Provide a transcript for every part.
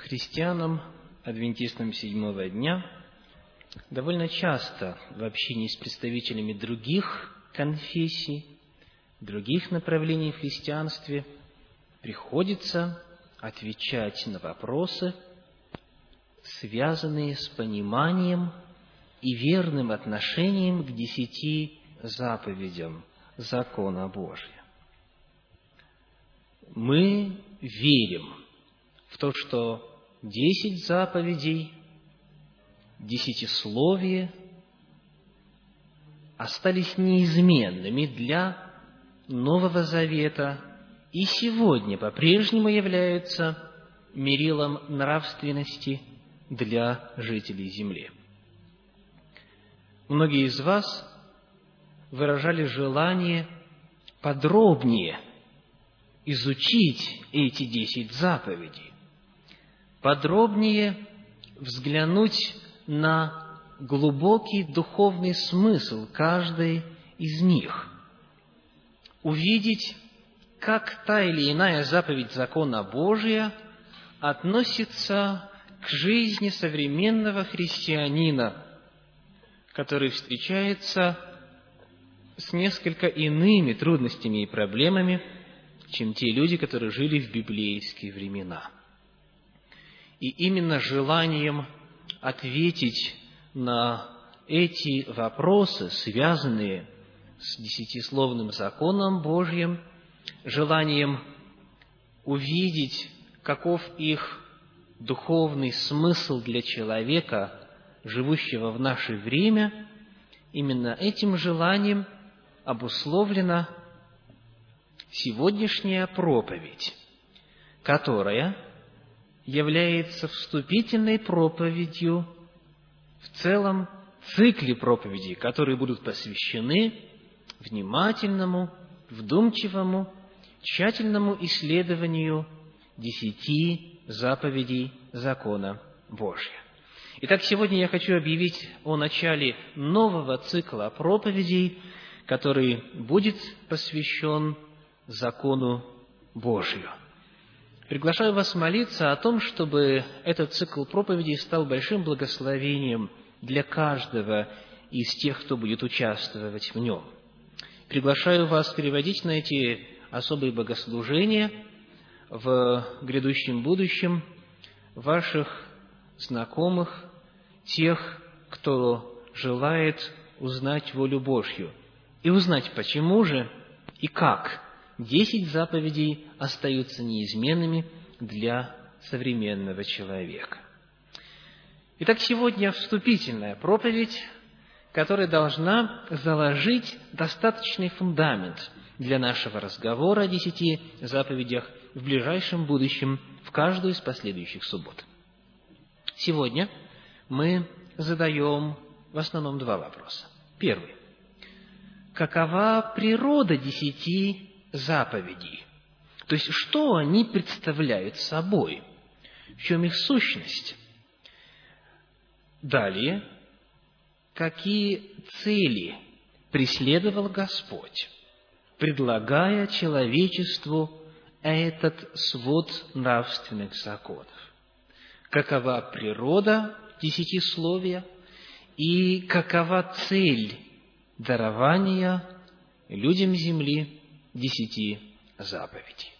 Христианам, адвентистам седьмого дня, довольно часто в общении с представителями других конфессий, других направлений в христианстве приходится отвечать на вопросы, связанные с пониманием и верным отношением к 10 заповедям закона Божия. Мы верим в то, что 10 заповедей, десятисловие остались неизменными для Нового Завета и сегодня по-прежнему являются мерилом нравственности для жителей земли. Многие из вас выражали желание подробнее изучить эти 10 заповедей, подробнее взглянуть на глубокий духовный смысл каждой из них, увидеть, как та или иная заповедь закона Божия относится к жизни современного христианина, который встречается с несколько иными трудностями и проблемами, чем те люди, которые жили в библейские времена. И именно желанием ответить на эти вопросы, связанные с десятисловным законом Божьим, желанием увидеть, каков их духовный смысл для человека, живущего в наше время, именно этим желанием обусловлена сегодняшняя проповедь, которая является вступительной проповедью в целом цикле проповедей, которые будут посвящены внимательному, вдумчивому, тщательному исследованию 10 заповедей закона Божия. Итак, сегодня я хочу объявить о начале нового цикла проповедей, который будет посвящен закону Божию. Приглашаю вас молиться о том, чтобы этот цикл проповедей стал большим благословением для каждого из тех, кто будет участвовать в нем. Приглашаю вас переводить на эти особые богослужения в грядущем будущем ваших знакомых, тех, кто желает узнать волю Божью, и узнать, почему же и как 10 заповедей остаются неизменными для современного человека. Итак, сегодня вступительная проповедь, которая должна заложить достаточный фундамент для нашего разговора о 10 заповедях в ближайшем будущем, в каждую из последующих суббот. Сегодня мы задаем в основном 2 вопроса. Первый. Какова природа 10 заповедей? То есть, что они представляют собой? В чем их сущность? Далее, какие цели преследовал Господь, предлагая человечеству этот свод нравственных законов? Какова природа десятисловия и какова цель дарования людям земли 10 заповедей?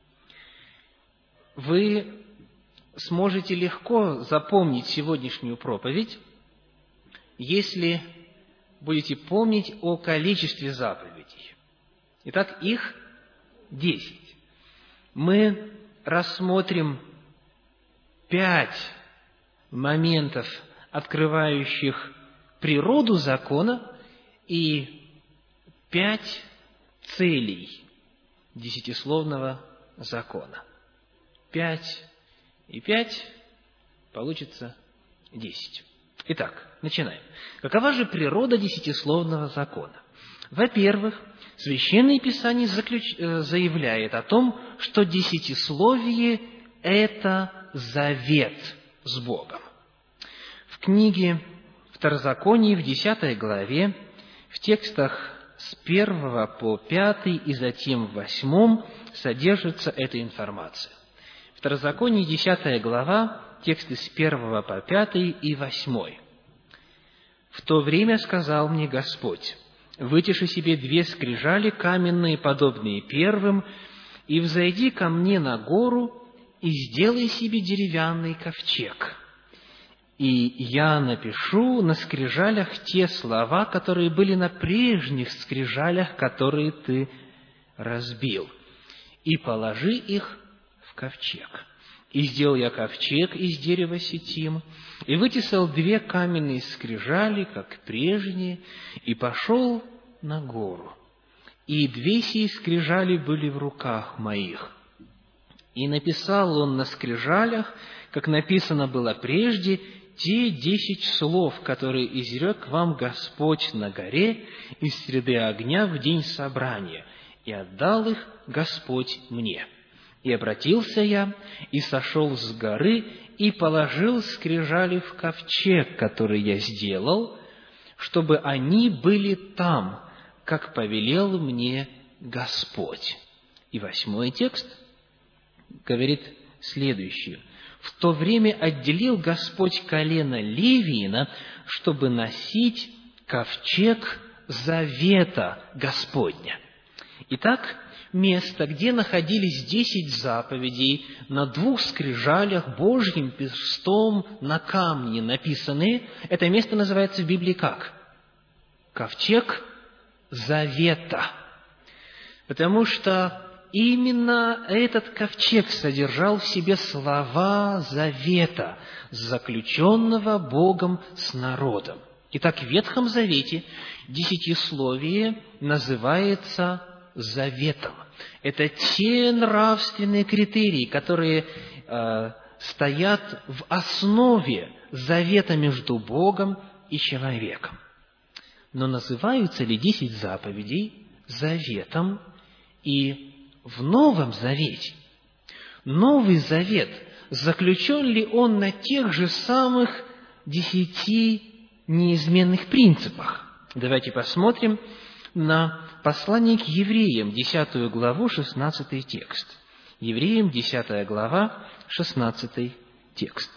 Вы сможете легко запомнить сегодняшнюю проповедь, если будете помнить о количестве заповедей. Итак, их 10. Мы рассмотрим 5 моментов, открывающих природу закона, и 5 целей десятисловного закона. 5 и 5 получится 10. Итак, начинаем. Какова же природа десятисловного закона? Во-первых, Священное Писание заявляет о том, что десятисловие – это завет с Богом. В книге Второзаконие в 10 главе, в текстах с 1 по 5 и затем в 8 содержится эта информация. Второзаконие, 10 глава, тексты с 1 по 5 и 8. «В то время сказал мне Господь: вытеши себе 2 скрижали каменные, подобные первым, и взойди ко мне на гору, и сделай себе деревянный ковчег. И я напишу на скрижалях те слова, которые были на прежних скрижалях, которые ты разбил, и положи их в ковчег. И сделал я ковчег из дерева ситим, и вытесал 2 каменные скрижали, как прежние, и пошел на гору. И 2 сии скрижали были в руках моих. И написал он на скрижалях, как написано было прежде, те 10 слов, которые изрек вам Господь на горе из среды огня в день собрания, и отдал их Господь мне. И обратился я, и сошел с горы, и положил скрижали в ковчег, который я сделал, чтобы они были там, как повелел мне Господь». И 8 текст говорит следующее. «В то время отделил Господь колено Левиина, чтобы носить ковчег завета Господня». Итак, место, где находились 10 заповедей на 2 скрижалях Божьим перстом на камне написаны, это место называется в Библии как? Ковчег завета. Потому что именно этот ковчег содержал в себе слова завета, заключенного Богом с народом. Итак, в Ветхом Завете 10-словие называется заветом. Это те нравственные критерии, которые стоят в основе завета между Богом и человеком. Но называются ли 10 заповедей заветом и в Новом Завете? Новый Завет, заключен ли он на тех же самых 10 неизменных принципах? Давайте посмотрим на послание к Евреям, 10 главу, 16 текст. Евреям, 10 глава, 16 текст.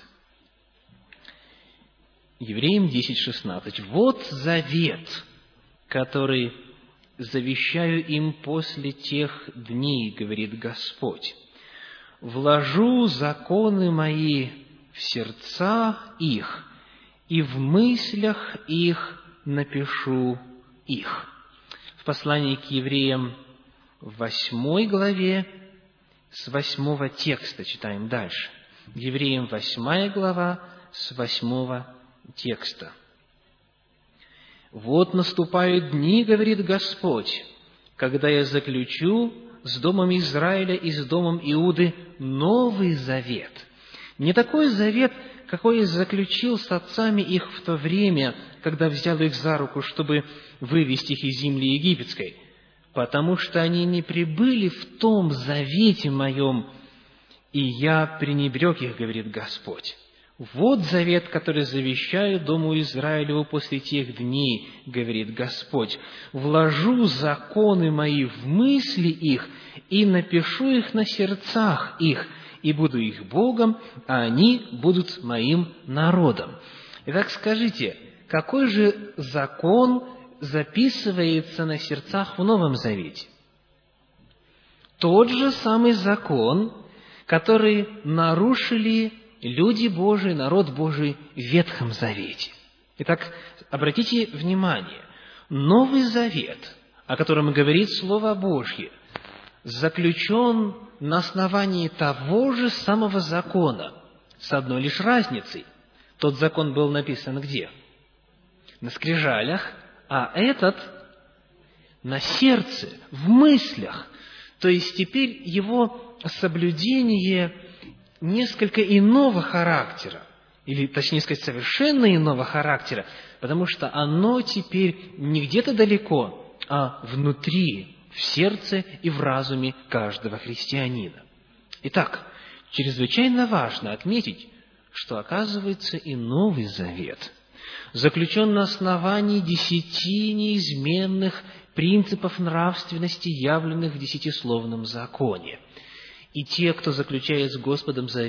Евреям 10:16. «Вот завет, который завещаю им после тех дней, говорит Господь, вложу законы мои в сердца их, и в мыслях их напишу их». В послании к Евреям в 8 главе с 8 текста читаем дальше. Евреям 8 глава с 8 текста. «Вот наступают дни, говорит Господь, когда я заключу с домом Израиля и с домом Иуды новый завет. Не такой завет, какой я заключил с отцами их в то время, когда взял их за руку, чтобы вывести их из земли египетской, потому что они не пребыли в том завете моем, и я пренебрег их, говорит Господь. Вот завет, который завещаю дому Израилеву после тех дней, говорит Господь. Вложу законы мои в мысли их и напишу их на сердцах их, и буду их Богом, а они будут моим народом». Итак, скажите, какой же закон записывается на сердцах в Новом Завете? Тот же самый закон, который нарушили люди Божии, народ Божий в Ветхом Завете. Итак, обратите внимание, Новый Завет, о котором говорит Слово Божье, заключен на основании того же самого закона, с одной лишь разницей. Тот закон был написан где? На скрижалях, а этот на сердце, в мыслях. То есть теперь его соблюдение несколько иного характера, или, точнее сказать, совершенно иного характера, потому что оно теперь не где-то далеко, а внутри, в сердце и в разуме каждого христианина. Итак, чрезвычайно важно отметить, что, оказывается, и Новый Завет заключен на основании 10 неизменных принципов нравственности, явленных в 10-словном законе. И те, кто заключает с Господом завет,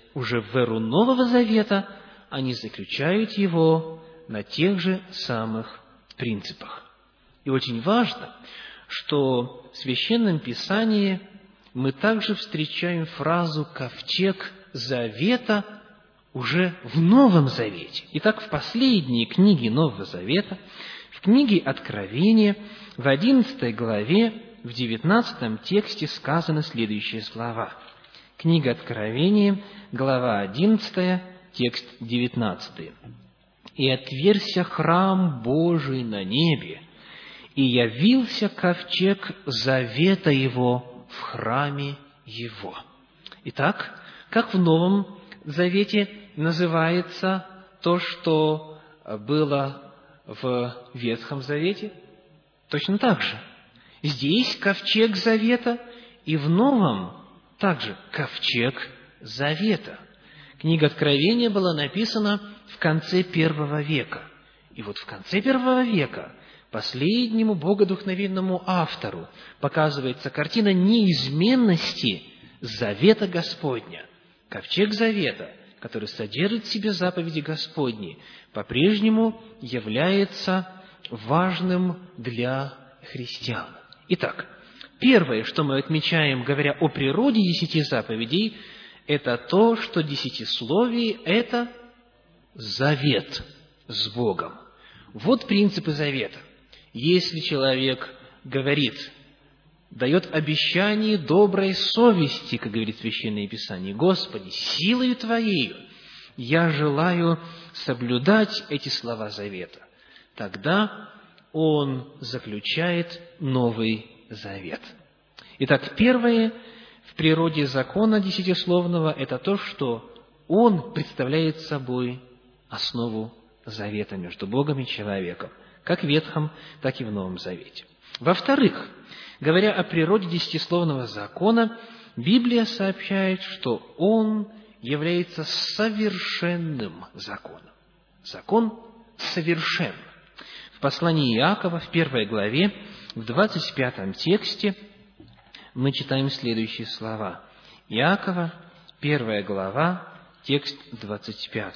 уже в эру Нового Завета они заключают его на тех же самых принципах. И очень важно, что в Священном Писании мы также встречаем фразу «ковчег завета» уже в Новом Завете. Итак, в последней книге Нового Завета, в книге Откровения, в 11 главе, в 19 тексте сказаны следующие слова. Книга Откровения, глава 11, текст 19. «И отверзся храм Божий на небе, и явился ковчег завета его в храме его». Итак, как в Новом Завете называется то, что было в Ветхом Завете? Точно так же. Здесь ковчег завета, и в Новом также ковчег завета. Книга Откровения была написана в конце I века. И вот в конце I века последнему богодухновенному автору показывается картина неизменности завета Господня. Ковчег завета, который содержит в себе заповеди Господни, по-прежнему является важным для христиан. Итак, первое, что мы отмечаем, говоря о природе 10 заповедей, это то, что десятисловие – это завет с Богом. Вот принципы завета. Если человек говорит, дает обещание доброй совести, как говорит Священное Писание: «Господи, силою Твоею я желаю соблюдать эти слова завета», тогда он заключает Новый Завет. Итак, первое в природе закона десятисловного – это то, что он представляет собой основу завета между Богом и человеком, как в Ветхом, так и в Новом Завете. Во-вторых, говоря о природе десятисловного закона, Библия сообщает, что он является совершенным законом. Закон совершен. В послании Иакова, в 1 главе, в 25 тексте, мы читаем следующие слова. Иакова, 1 глава, текст 25.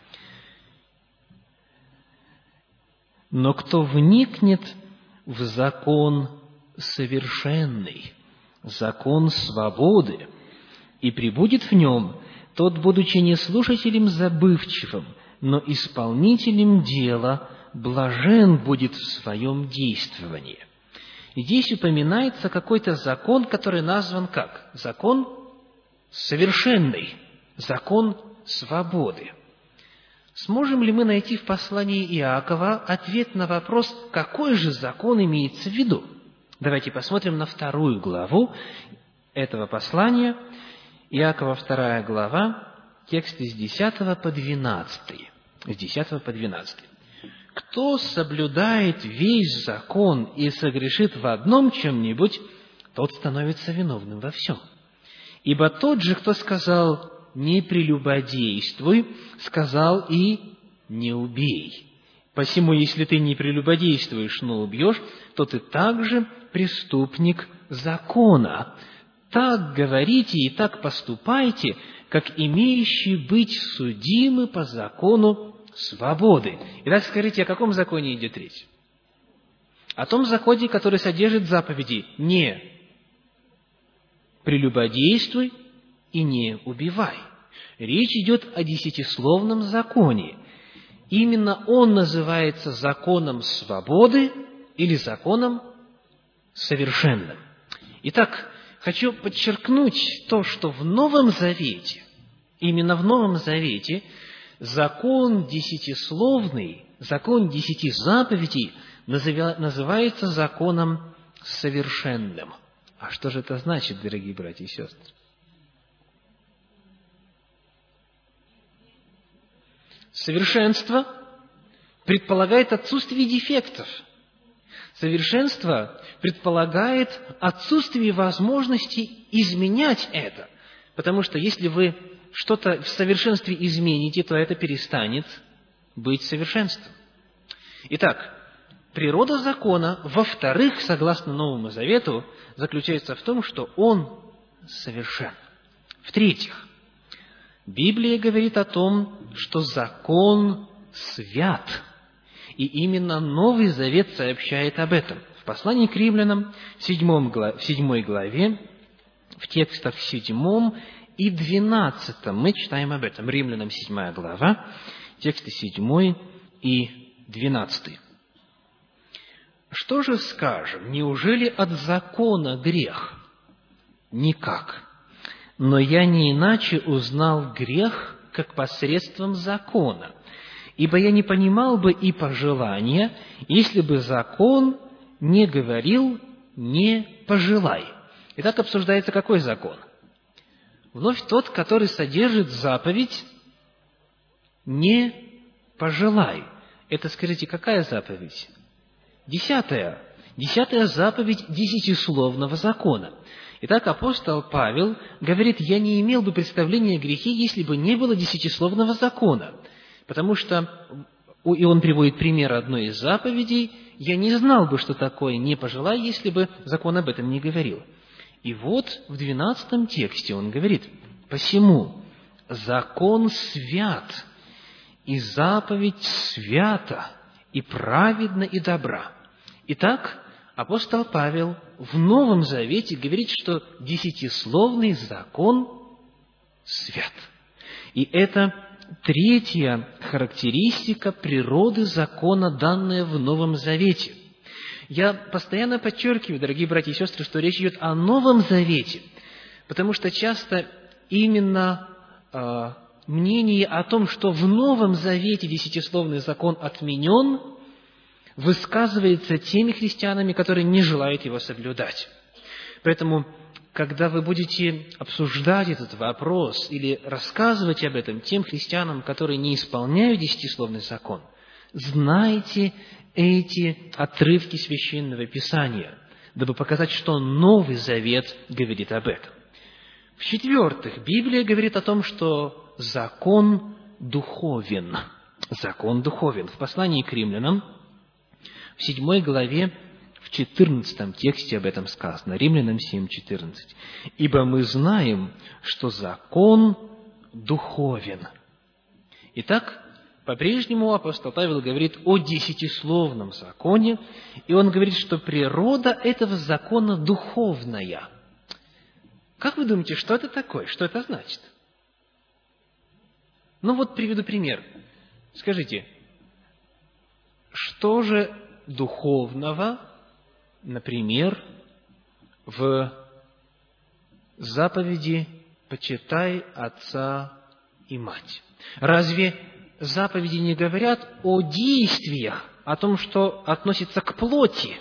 «Но кто вникнет в закон совершенный, закон свободы, и пребудет в нем, тот, будучи не слушателем забывчивым, но исполнителем дела, блажен будет в своем действовании». И здесь упоминается какой-то закон, который назван как? Закон совершенный, закон свободы. Сможем ли мы найти в послании Иакова ответ на вопрос, какой же закон имеется в виду? Давайте посмотрим на 2 главу этого послания. Иакова, 2 глава, тексты с 10 по 12. С 10 по 12. «Кто соблюдает весь закон и согрешит в одном чем-нибудь, тот становится виновным во всем. Ибо тот же, кто сказал: не прелюбодействуй, сказал и не убей. Посему, если ты не прелюбодействуешь, но убьешь, то ты также преступник закона. Так говорите и так поступайте, как имеющие быть судимы по закону свободы». Итак, скажите, о каком законе идет речь? О том законе, который содержит заповеди: не прелюбодействуй и не убивай. Речь идет о десятисловном законе. Именно он называется законом свободы или законом совершенным. Итак, хочу подчеркнуть то, что в Новом Завете, именно в Новом Завете, закон десятисловный, закон 10 заповедей называется законом совершенным. А что же это значит, дорогие братья и сестры? Совершенство предполагает отсутствие дефектов. Совершенство предполагает отсутствие возможности изменять это. Потому что если вы что-то в совершенстве измените, то это перестанет быть совершенством. Итак, природа закона, во-вторых, согласно Новому Завету, заключается в том, что он совершен. В-третьих, Библия говорит о том, что закон свят. И именно Новый Завет сообщает об этом. В послании к римлянам, в 7 главе, в текстах 7 и 12 мы читаем об этом. Римлянам 7 глава, тексты 7 и 12. Что же скажем? Неужели от закона грех? Никак. Но я не иначе узнал грех, как посредством закона. Ибо я не понимал бы и пожелания, если бы закон не говорил «не пожелай». Итак, обсуждается какой закон? Вновь тот, который содержит заповедь «не пожелай». Это, скажите, какая заповедь? 10. 10 заповедь десятисловного закона. Итак, апостол Павел говорит: «Я не имел бы представления о грехе, если бы не было десятисловного закона». Потому что, и он приводит пример одной из заповедей: «Я не знал бы, что такое «не пожелай», если бы закон об этом не говорил». И вот в 12 тексте он говорит: «Посему закон свят, и заповедь свята, и праведна, и добра». Итак, апостол Павел в Новом Завете говорит, что десятисловный закон свят. И это третья характеристика природы закона, данная в Новом Завете. Я постоянно подчеркиваю, дорогие братья и сестры, что речь идет о Новом Завете, потому что часто именно мнение о том, что в Новом Завете десятисловный закон отменен, высказывается теми христианами, которые не желают его соблюдать. Поэтому, когда вы будете обсуждать этот вопрос или рассказывать об этом тем христианам, которые не исполняют десятисловный закон, знайте эти отрывки Священного Писания, дабы показать, что Новый Завет говорит об этом. В-четвертых, Библия говорит о том, что закон духовен. Закон духовен. В послании к римлянам, в 7 главе, в 14 тексте об этом сказано. Римлянам 7:14. «Ибо мы знаем, что закон духовен». Итак, по-прежнему апостол Павел говорит о десятисловном законе, и он говорит, что природа этого закона духовная. Как вы думаете, что это такое? Что это значит? Ну вот приведу пример. Скажите, что же духовного, например, в заповеди «почитай отца и мать»? Разве заповеди не говорят о действиях, о том, что относится к плоти?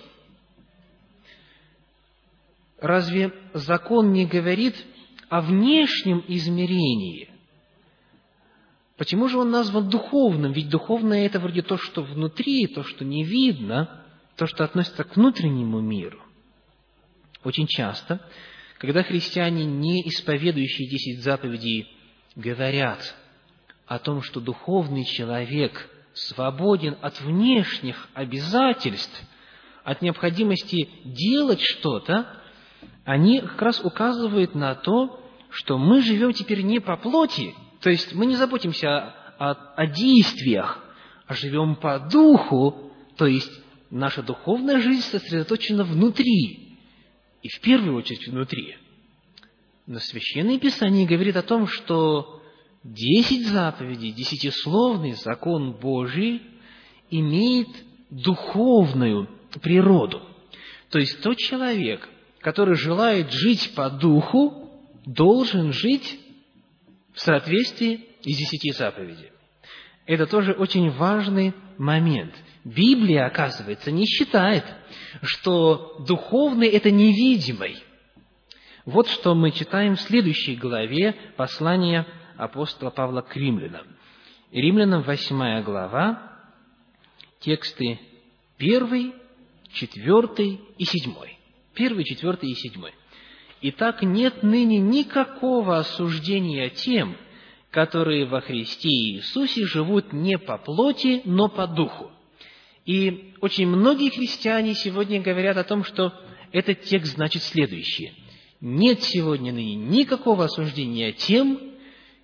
Разве закон не говорит о внешнем измерении? Почему же он назван духовным? Ведь духовное – это вроде то, что внутри, то, что не видно, то, что относится к внутреннему миру. Очень часто, когда христиане, не исповедующие 10 заповедей, говорят о том, что духовный человек свободен от внешних обязательств, от необходимости делать что-то, они как раз указывают на то, что мы живем теперь не по плоти, то есть мы не заботимся о действиях, а живем по духу, то есть наша духовная жизнь сосредоточена внутри, и в первую очередь внутри. Но Священное Писание говорит о том, что 10 заповедей, десятисловный закон Божий имеет духовную природу. То есть тот человек, который желает жить по духу, должен жить в соответствии с 10 заповедями. Это тоже очень важный момент. Библия, оказывается, не считает, что духовный – это невидимый. Вот что мы читаем в следующей главе послания апостола Павла к римлянам. Римлянам 8 глава, тексты 1, 4 и 7. 1, 4 и 7. «Итак, нет ныне никакого осуждения тем, которые во Христе Иисусе живут не по плоти, но по духу». И очень многие христиане сегодня говорят о том, что этот текст значит следующее. Нет сегодня ныне никакого осуждения тем,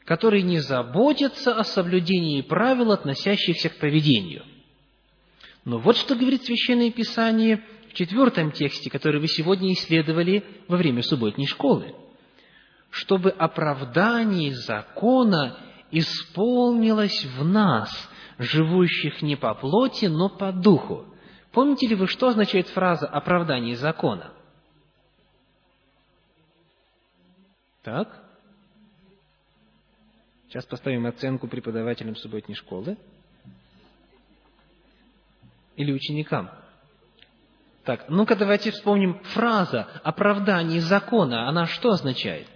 которые не заботятся о соблюдении правил, относящихся к поведению. Но вот что говорит Священное Писание в 4 тексте, который вы сегодня исследовали во время субботней школы. «Чтобы оправдание закона исполнилось в нас, живущих не по плоти, но по духу». Помните ли вы, что означает фраза «оправдание закона»? Так? Сейчас поставим оценку преподавателям субботней школы. Или ученикам. Так, ну-ка давайте вспомним фраза «оправдание закона». Она что означает?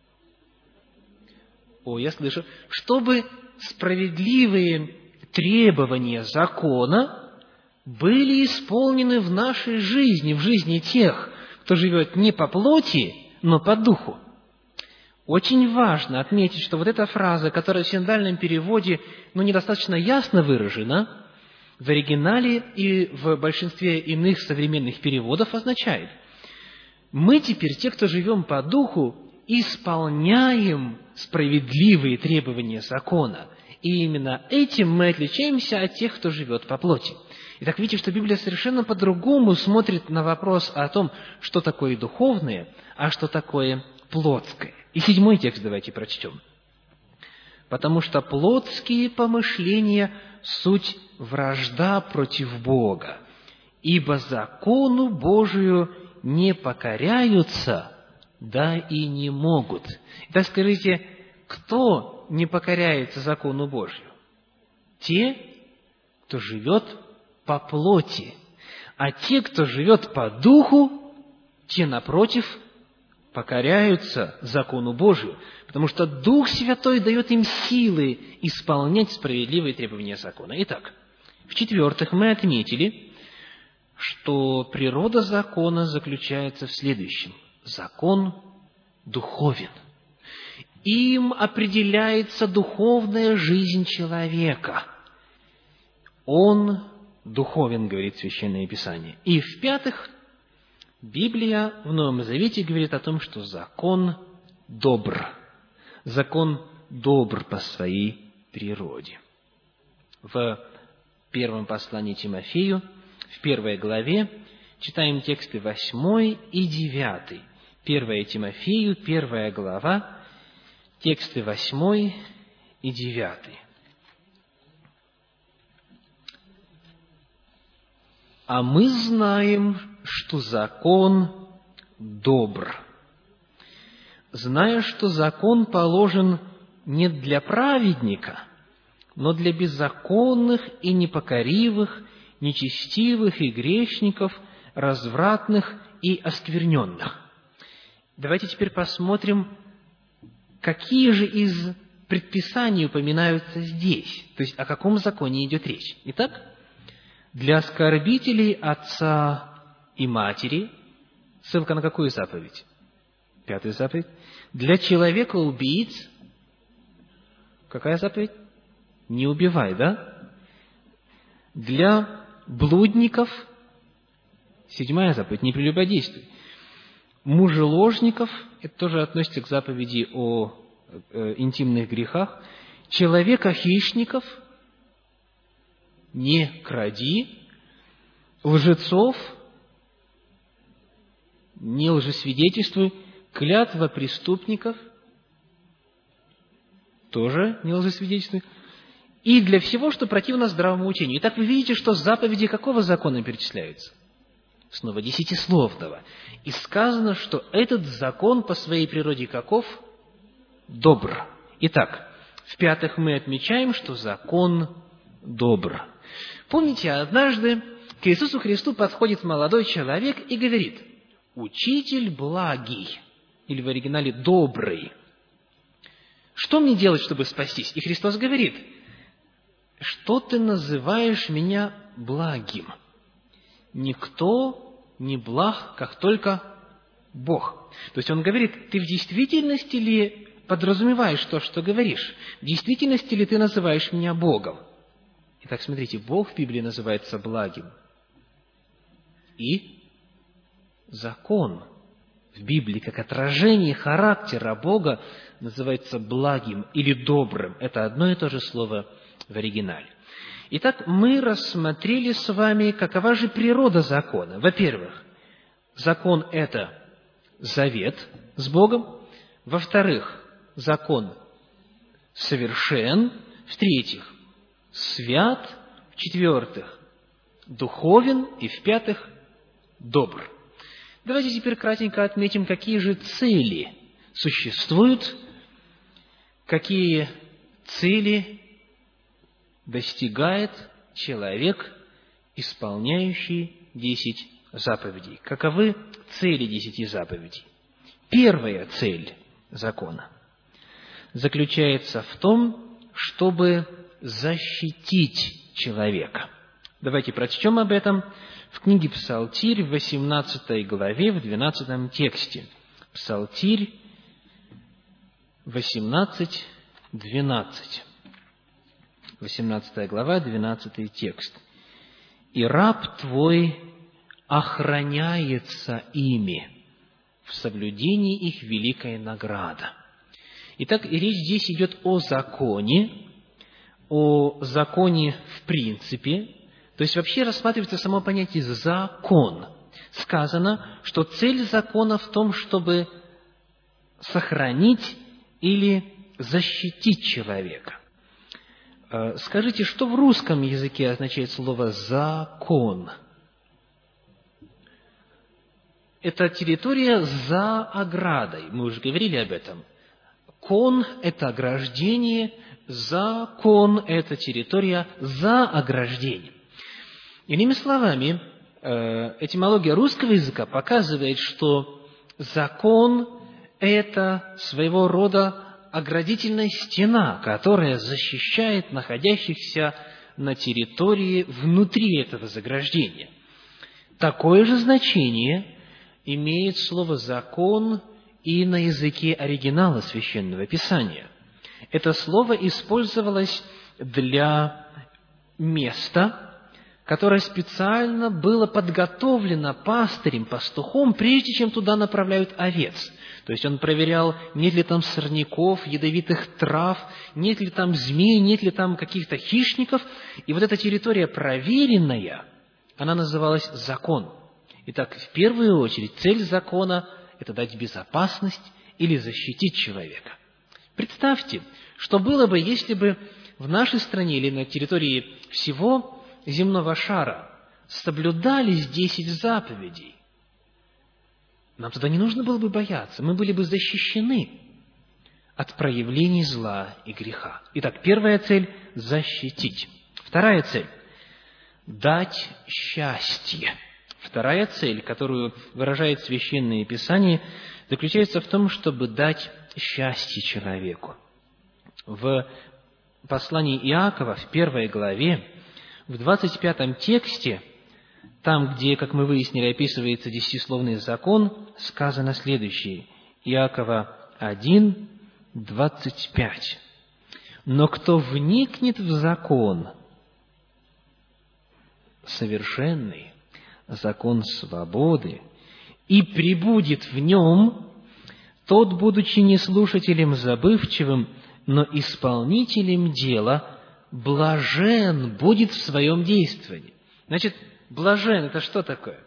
Я слышу. Чтобы справедливые требования закона были исполнены в нашей жизни, в жизни тех, кто живет не по плоти, но по духу. Очень важно отметить, что вот эта фраза, которая в синодальном переводе недостаточно ясно выражена, в оригинале и в большинстве иных современных переводов означает: мы теперь, те, кто живем по духу, исполняем справедливые требования закона. И именно этим мы отличаемся от тех, кто живет по плоти. Итак, видите, что Библия совершенно по-другому смотрит на вопрос о том, что такое духовное, а что такое плотское. И 7 текст давайте прочтем. «Потому что плотские помышления – суть вражда против Бога, ибо закону Божию не покоряются, да и не могут». Итак, скажите, кто не покоряется закону Божию? Те, кто живет по плоти. А те, кто живет по духу, те, напротив, покоряются закону Божию, потому что Дух Святой дает им силы исполнять справедливые требования закона. Итак, в-четвертых, мы отметили, что природа закона заключается в следующем. Закон духовен. Им определяется духовная жизнь человека. Он духовен, говорит Священное Писание. И в-пятых, Библия в Новом Завете говорит о том, что закон добр. Закон добр по своей природе. В первом послании Тимофею, в 1 главе, читаем тексты 8 и 9. 1 Тимофею, 1 глава, тексты 8 и 9. «А мы знаем, что закон добр, зная, что закон положен не для праведника, но для беззаконных и непокоривых, нечестивых и грешников, развратных и оскверненных». Давайте теперь посмотрим, какие же из предписаний упоминаются здесь, то есть о каком законе идет речь. Итак, для оскорбителей отца и матери, ссылка на какую заповедь? 5 заповедь. Для человека-убийц, какая заповедь? Не убивай, да? Для блудников, 7 заповедь, не прелюбодействуй. Мужеложников, это тоже относится к заповеди о интимных грехах. Человека-хищников, не кради. Лжецов, не лжесвидетельствуй. Клятва преступников, тоже не лжесвидетельствуй. И для всего, что противно здравому учению. Итак, вы видите, что заповеди какого закона перечисляются? Снова десятисловного. И сказано, что этот закон по своей природе каков? Добр. Итак, в-пятых, мы отмечаем, что закон добр. Помните, однажды к Иисусу Христу подходит молодой человек и говорит: «Учитель благий», или в оригинале «добрый». Что мне делать, чтобы спастись? И Христос говорит: «Что ты называешь меня благим? Никто не благ, как только Бог». То есть Он говорит: ты в действительности ли подразумеваешь то, что говоришь? В действительности ли ты называешь меня Богом? Итак, смотрите, Бог в Библии называется благим. И закон в Библии, как отражение характера Бога, называется благим или добрым. Это одно и то же слово в оригинале. Итак, мы рассмотрели с вами, какова же природа закона. Во-первых, закон – это завет с Богом. Во-вторых, закон совершен. В-третьих, свят. В-четвертых, духовен. И в-пятых, добр. Давайте теперь кратенько отметим, какие же цели существуют, какие цели достигает человек, исполняющий 10 заповедей. Каковы цели 10 заповедей? Первая цель закона заключается в том, чтобы защитить человека. Давайте прочтем об этом в книге Псалтирь, в 18 главе, в 12 тексте. Псалтирь 18, 12. 18 глава, 12 текст. «И раб твой охраняется ими, в соблюдении их великая награда». Итак, и речь здесь идет о законе в принципе, то есть вообще рассматривается само понятие «закон». Сказано, что цель закона в том, чтобы сохранить или защитить человека. Скажите, что в русском языке означает слово «закон»? Это территория за оградой. Мы уже говорили об этом. Кон – это ограждение, закон – это территория за ограждением. Иными словами, этимология русского языка показывает, что закон – это своего рода оградительная стена, которая защищает находящихся на территории внутри этого заграждения. Такое же значение имеет слово «закон» и на языке оригинала Священного Писания. Это слово использовалось для места, которое специально было подготовлено пастырем, пастухом, прежде чем туда направляют овец. То есть он проверял, нет ли там сорняков, ядовитых трав, нет ли там змей, нет ли там каких-то хищников. И вот эта территория проверенная, она называлась закон. Итак, в первую очередь, цель закона – это дать безопасность или защитить человека. Представьте, что было бы, если бы в нашей стране или на территории всего земного шара соблюдались 10 заповедей. Нам тогда не нужно было бы бояться, мы были бы защищены от проявлений зла и греха. Итак, первая цель – защитить. Вторая цель – дать счастье. Вторая цель, которую выражает Священное Писание, заключается в том, чтобы дать счастье человеку. В послании Иакова, в 1 главе, в 25 тексте, там, где, как мы выяснили, описывается десятисловный закон, сказано следующее. Иакова 1, 25. «Но кто вникнет в закон совершенный, закон свободы, и пребудет в нем, тот, будучи не слушателем забывчивым, но исполнителем дела, блажен будет в своем действовании». Значит, блажен – это что такое?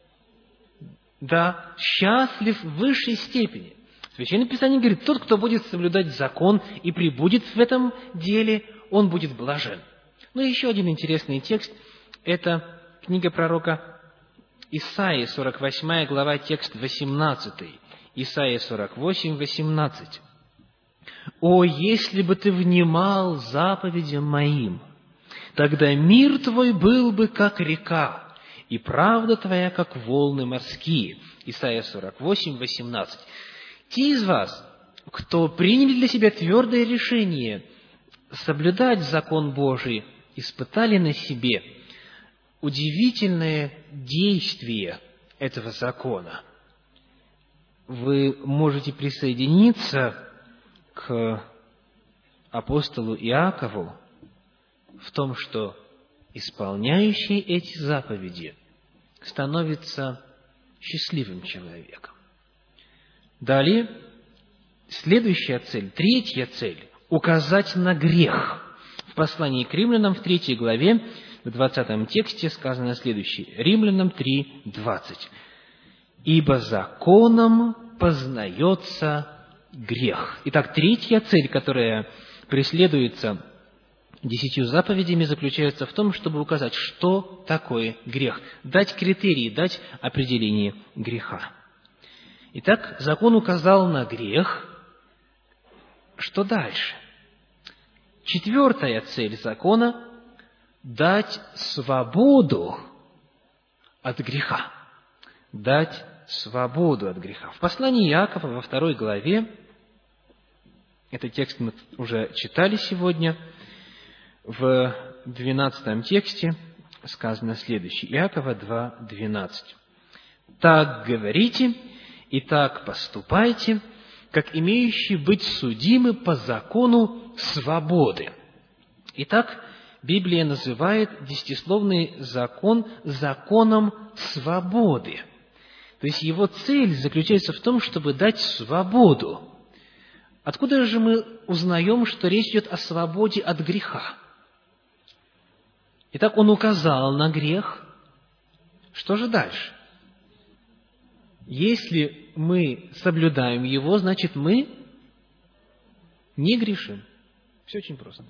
Да, счастлив в высшей степени. Священное Писание говорит, тот, кто будет соблюдать закон и пребудет в этом деле, он будет блажен. Ну и еще один интересный текст – это книга пророка Исаии, 48 глава, текст 18. Исаия 48, 18. «О, если бы ты внимал заповедям моим, тогда мир твой был бы, как река, и правда твоя, как волны морские». Исайя 48, 18. Те из вас, кто приняли для себя твердое решение соблюдать закон Божий, испытали на себе удивительное действие этого закона. Вы можете присоединиться к апостолу Иакову в том, что исполняющий эти заповеди становится счастливым человеком. Далее, следующая цель, третья цель – указать на грех. В послании к Римлянам в 3 главе, в 20 тексте сказано следующее. Римлянам 3:20. «Ибо законом познается грех». Итак, третья цель, которая преследуется 10 заповедями, заключается в том, чтобы указать, что такое грех, дать критерии, дать определение греха. Итак, закон указал на грех. Что дальше? Четвертая цель закона – дать свободу от греха. Дать свободу от греха. В послании Иакова во 2 главе, этот текст мы уже читали сегодня, в 12 тексте сказано следующее. Иакова 2:12. «Так говорите и так поступайте, как имеющие быть судимы по закону свободы». Итак, Библия называет десятисловный закон законом свободы. То есть его цель заключается в том, чтобы дать свободу. Откуда же мы узнаем, что речь идет о свободе от греха? Итак, он указал на грех. Что же дальше? Если мы соблюдаем его, значит, мы не грешим. Все очень просто.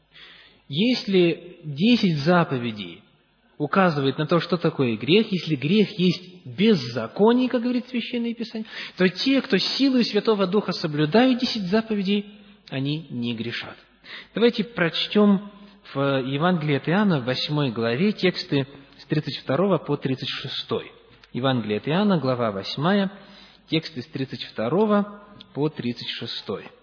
Если 10 заповедей указывает на то, что такое грех, если грех есть беззаконие, как говорит Священное Писание, то те, кто силой Святого Духа соблюдают 10 заповедей, они не грешат. Давайте прочтем в Евангелии от Иоанна, в 8 главе, тексты с 32 по 36. Евангелие от Иоанна, глава 8, тексты с 32 по 36.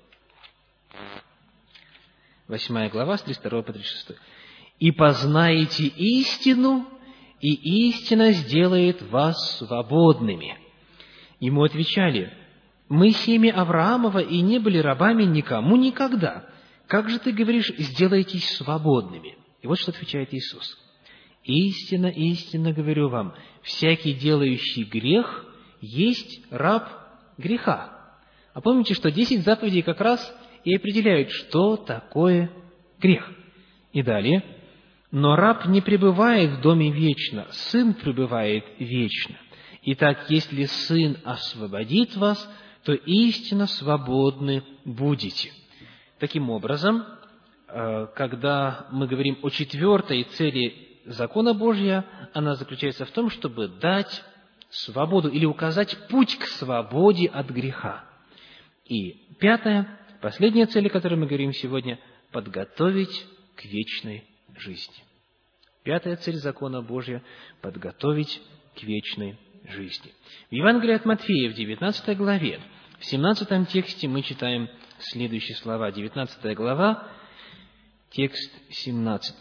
8 глава, с 32 по 36. «И познаете истину, и истина сделает вас свободными». Ему отвечали: «Мы семя Авраамова и не были рабами никому никогда. Как же ты говоришь, сделайтесь свободными?» И вот что отвечает Иисус. «Истинно, истинно говорю вам, всякий, делающий грех, есть раб греха». А помните, что 10 заповедей как раз и определяют, что такое грех. И далее. «Но раб не пребывает в доме вечно, сын пребывает вечно. Итак, если сын освободит вас, то истинно свободны будете». Таким образом, когда мы говорим о 4-й цели закона Божия, она заключается в том, чтобы дать свободу или указать путь к свободе от греха. И 5-я, последняя цель, о которой мы говорим сегодня, подготовить к вечной жизни. 5-я цель закона Божия – подготовить к вечной жизни. В Евангелии от Матфея, в 19 главе, в 17 тексте мы читаем следующие слова. 19 глава, текст 17.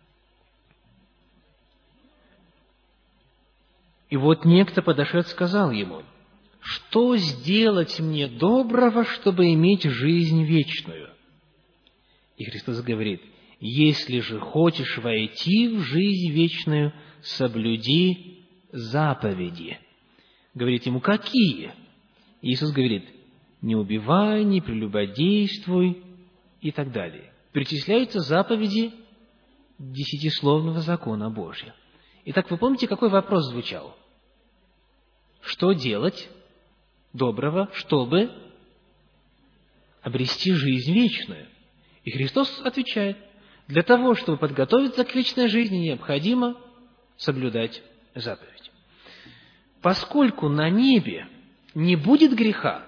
«И вот некто, подошед, сказал ему: что сделать мне доброго, чтобы иметь жизнь вечную? И Христос говорит: если же хочешь войти в жизнь вечную, соблюди заповеди. Говорит ему: какие? Иисус говорит: не убивай, не прелюбодействуй и так далее. Перечисляются заповеди десятисловного закона Божия. Итак, вы помните, какой вопрос звучал? Что делать доброго, чтобы обрести жизнь вечную? И Христос отвечает: для того, чтобы подготовиться к вечной жизни, необходимо соблюдать заповедь. Поскольку на небе не будет греха,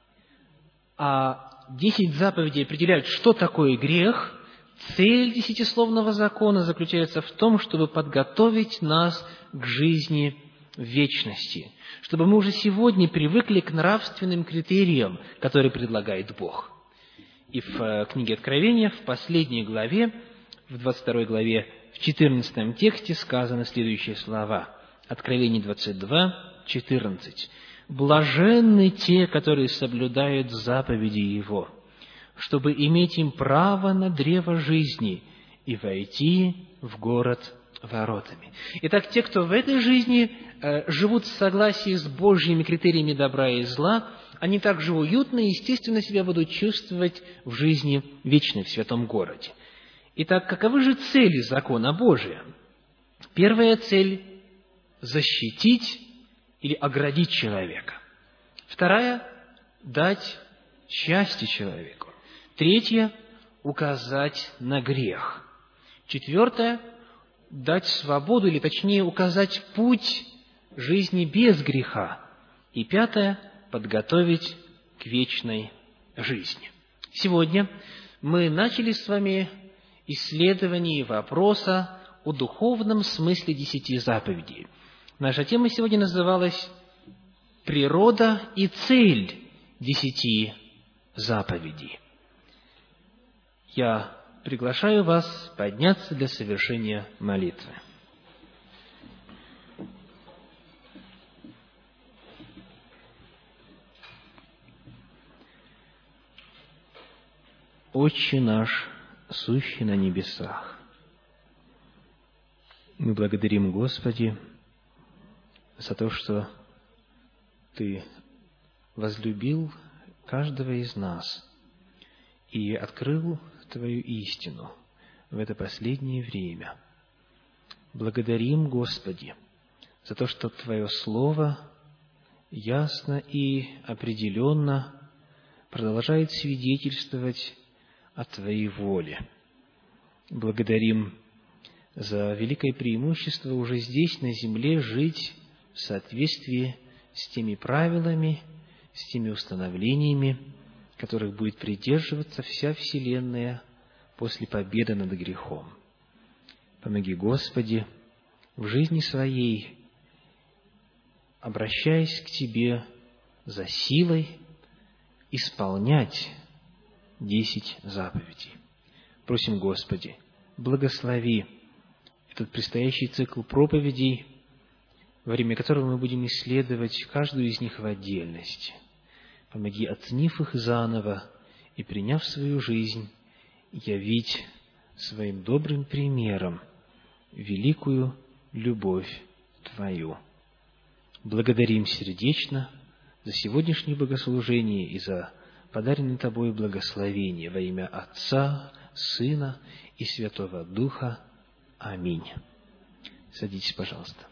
а 10 заповедей определяют, что такое грех, цель десятисловного закона заключается в том, чтобы подготовить нас к жизни в вечности, чтобы мы уже сегодня привыкли к нравственным критериям, которые предлагает Бог. И в книге Откровения, в последней главе, в 22 главе, в 14 тексте сказаны следующие слова. Откровение 22, 14. «Блаженны те, которые соблюдают заповеди Его, чтобы иметь им право на древо жизни и войти в город воротами. Итак, те, кто в этой жизни живут в согласии с Божьими критериями добра и зла, они также уютно и естественно себя будут чувствовать в жизни вечной, в святом городе. Итак, каковы же цели закона Божия? Первая цель – защитить или оградить человека. Вторая – дать счастье человеку. Третья – указать на грех. Четвертое – дать свободу, или точнее указать путь жизни без греха. И пятое – подготовить к вечной жизни. Сегодня мы начали с вами исследование вопроса о духовном смысле 10 заповедей. Наша тема сегодня называлась «Природа и цель 10 заповедей». Я приглашаю вас подняться для совершения молитвы. Отче наш, сущий на небесах, мы благодарим, Господи, за то, что Ты возлюбил каждого из нас и открыл Твою истину в это последнее время. Благодарим, Господи, за то, что Твое Слово ясно и определенно продолжает свидетельствовать о Твоей воле. Благодарим за великое преимущество уже здесь, на земле, жить в соответствии с теми правилами, с теми установлениями, которых будет придерживаться вся вселенная после победы над грехом. Помоги, Господи, в жизни своей, обращаясь к Тебе за силой, исполнять 10 заповедей. Просим, Господи, благослови этот предстоящий цикл проповедей, во время которого мы будем исследовать каждую из них в отдельности. Помоги, оценив их заново и приняв в свою жизнь, явить своим добрым примером великую любовь Твою. Благодарим сердечно за сегодняшнее богослужение и за подаренное Тобой благословение во имя Отца, Сына и Святого Духа. Аминь. Садитесь, пожалуйста.